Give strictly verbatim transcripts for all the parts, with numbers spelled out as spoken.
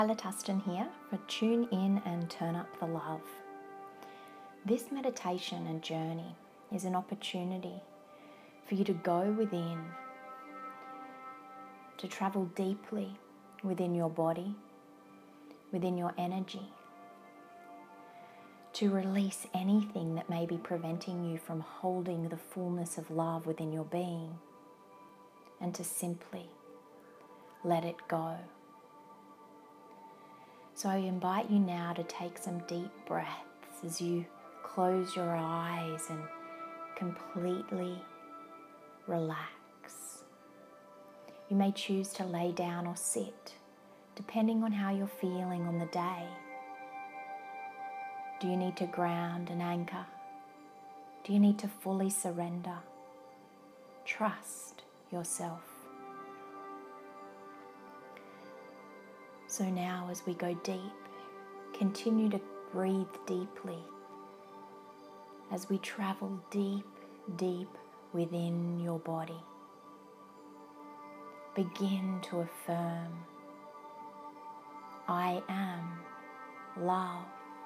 Kyla Tustin here for Tune In and Turn Up the Love. This meditation and journey is an opportunity for you to go within, to travel deeply within your body, within your energy, to release anything that may be preventing you from holding the fullness of love within your being, and to simply let it go. So I invite you now to take some deep breaths as you close your eyes and completely relax. You may choose to lay down or sit, depending on how you're feeling on the day. Do you need to ground and anchor? Do you need to fully surrender? Trust yourself. So now as we go deep, continue to breathe deeply as we travel deep, deep within your body. Begin to affirm, I am love.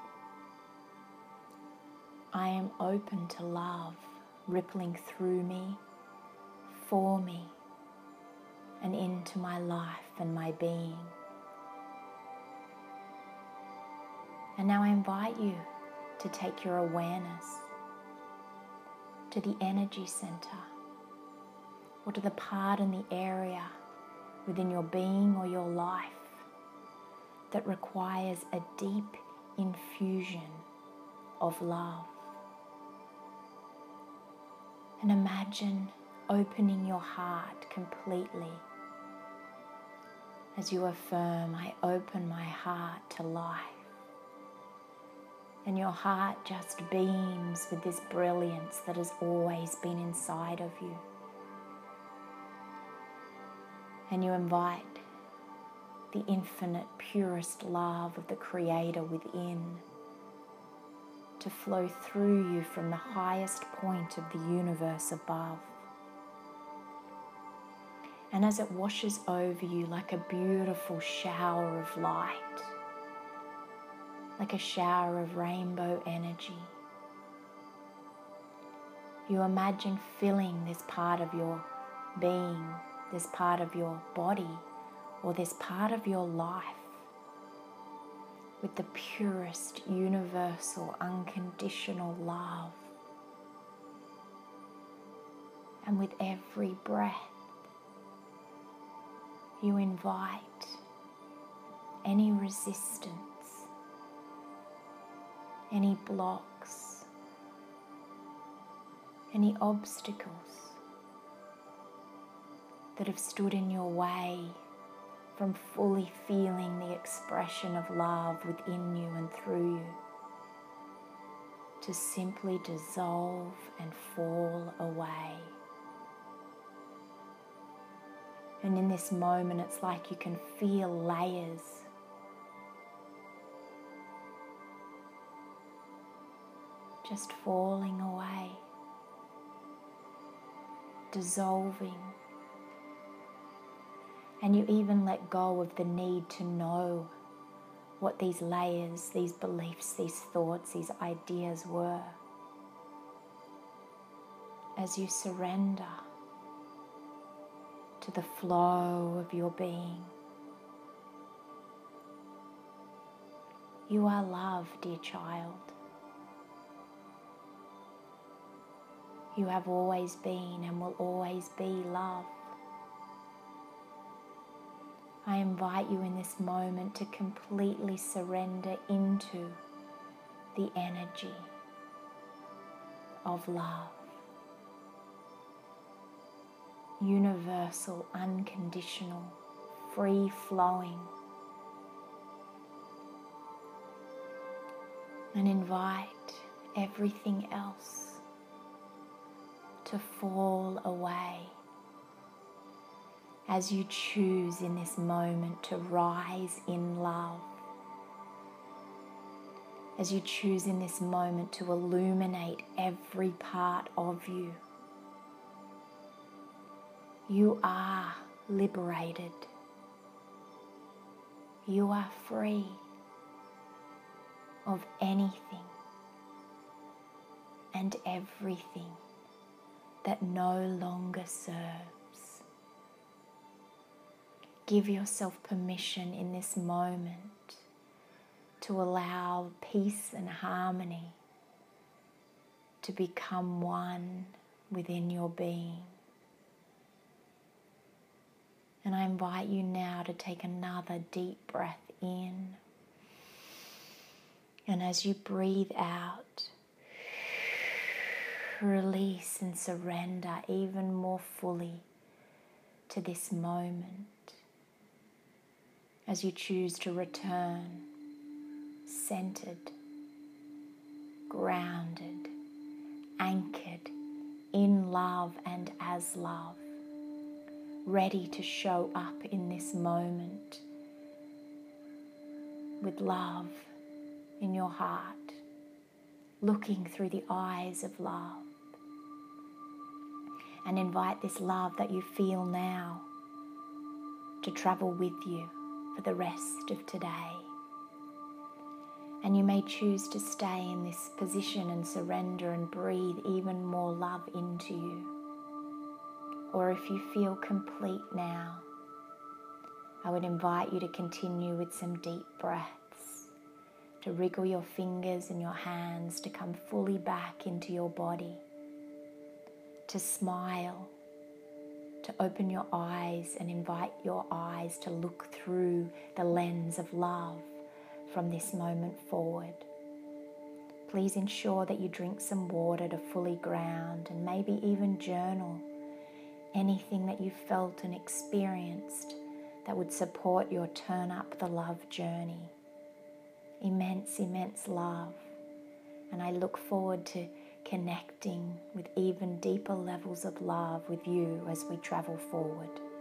I am open to love rippling through me, for me, and into my life and my being. And now I invite you to take your awareness to the energy center, or to the part in the area within your being or your life that requires a deep infusion of love. And imagine opening your heart completely as you affirm, I open my heart to life. And your heart just beams with this brilliance that has always been inside of you. And you invite the infinite, purest love of the Creator within to flow through you from the highest point of the universe above. And as it washes over you like a beautiful shower of light, like a shower of rainbow energy, you imagine filling this part of your being, this part of your body, or this part of your life with the purest, universal, unconditional love. And with every breath, you invite any resistance, any blocks, any obstacles that have stood in your way from fully feeling the expression of love within you and through you, to simply dissolve and fall away. And in this moment, it's like you can feel layers just falling away, dissolving. And you even let go of the need to know what these layers, these beliefs, these thoughts, these ideas were. As you surrender to the flow of your being. You are love, dear child. You have always been and will always be love. I invite you in this moment to completely surrender into the energy of love. Universal, unconditional, free-flowing. And invite everything else to fall away as you choose in this moment to rise in love, as you choose in this moment to illuminate every part of you. You are liberated. You are free of anything and everything that no longer serves. Give yourself permission in this moment to allow peace and harmony to become one within your being. And I invite you now to take another deep breath in. And as you breathe out, release and surrender even more fully to this moment. As you choose to return centered, grounded, anchored in love and as love, ready to show up in this moment with love in your heart, looking through the eyes of love. And invite this love that you feel now to travel with you for the rest of today. And you may choose to stay in this position and surrender and breathe even more love into you. Or if you feel complete now, I would invite you to continue with some deep breaths, to wriggle your fingers and your hands to come fully back into your body, to smile, to open your eyes and invite your eyes to look through the lens of love from this moment forward. Please ensure that you drink some water to fully ground and maybe even journal anything that you felt and experienced that would support your turn up the love journey. Immense, immense love. And I look forward to connecting with even deeper levels of love with you as we travel forward.